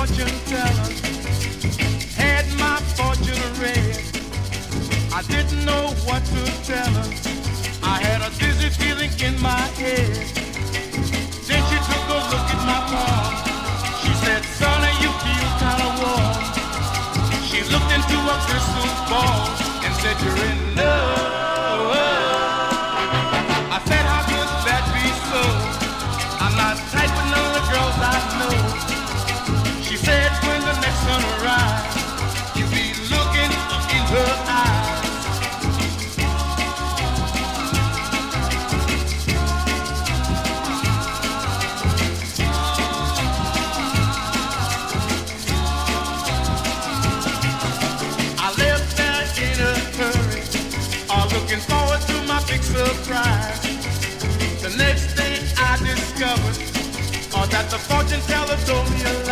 fortune teller had my fortune read. I didn't know what to tell her. I had a dizzy feeling in my head. Then she took a look at my palm. She said, "Sonny, you feel kind of warm." She looked into a crystal ball and said, "You're in love." I said, "How could that be so? I'm not tight with none of the girls I know." She said, "When the next sun arrives, you'll be looking in her eyes." Looking forward to my big surprise. The next thing I discovered, that the fortune teller told me a lie.